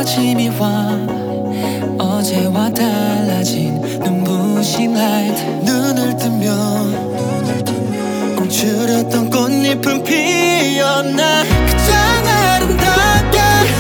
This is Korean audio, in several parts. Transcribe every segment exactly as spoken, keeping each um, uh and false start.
아침이 와 어제와 달라진 눈부신 라이트. 눈을 뜨면 움츠렸던 꽃잎은 피었나. 가장 아름답게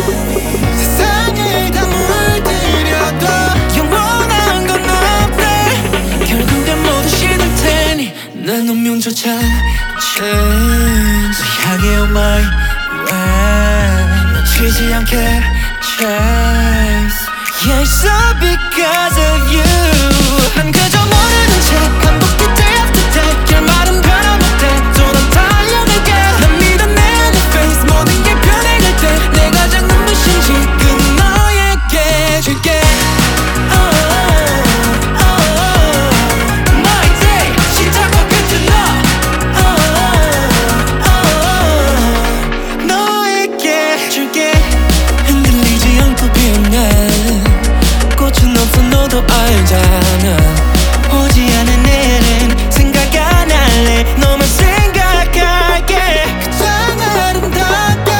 세상을 다 물들여도 영원한 건 없대. 결국엔 모두 시들 테니 난 운명조차 change. 향해 on my way. 놓치지 않게 chase. Yeah, it's all because of you. 난 그저 모르는 채 반복해 day after day. 결말은 변함없대. 또 난 달려갈게. 난 믿어 내 안의 face. 모든 게 변해갈 때 내가 가장 눈부신 지금 너에게 줄게. Oh, oh, oh. My day 시작과 끝은 너. Oh, oh, oh. 너에게 줄게. 흔들리지 않고 빛나 꽃은 없어 너도 알잖아. 오지 않은 내일은 생각 안 할래. 너만 생각할게. 가장 아름답게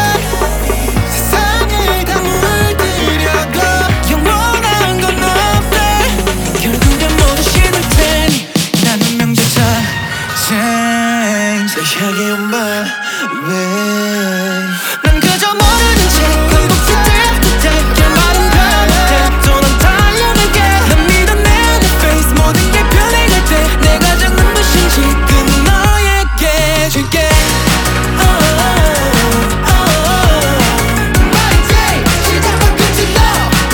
세상을 다 물들여도 영원한 건 없대. 결국엔 모두 시들 테니 난 운명조차 change. 널 향해 on my way. 난 그저 모르는 채 반복해 day after day. 결말은 변함없대. 또 난 달려갈게. 난 믿어 내 안의 face. 모든 게 변해갈 때 내가 가장 눈부신 지금 너에게 줄게. Oh, oh, oh, oh. My day 시작과 끝은 너.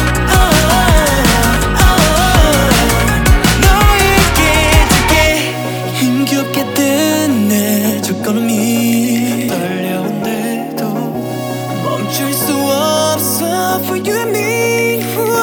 Oh, oh, oh. 너에게 줄게. 힘겹게 뜬 내 첫걸음이 떨려온데도 멈출 수 없어 for you and me.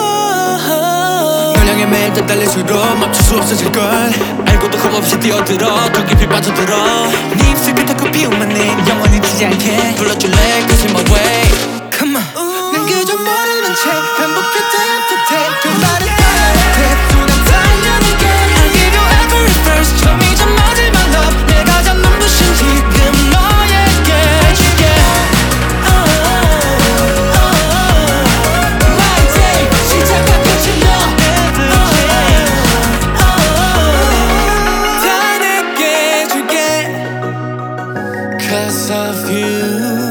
널 향해 매일 더 달릴수록 멈출 수 없어질걸. 알고도 겁없이 뛰어들어 더 깊이 빠져들어. 네 입술 끝에 꽃피운 만큼 영원히 지지 않게 불러줄래 cause you're my way. Come on. 난 그저 모르는 채 반복해 day after day. 결말은 변함없대. 또 난 달려갈게. I'll give you every first 처음이자 마지막 love. 내가 가장 눈부신 지금 너에게 줄게. Oh, oh, oh. My day 시작과 끝은 너. Oh, oh, oh. 다 내게 줄게. Cause of you.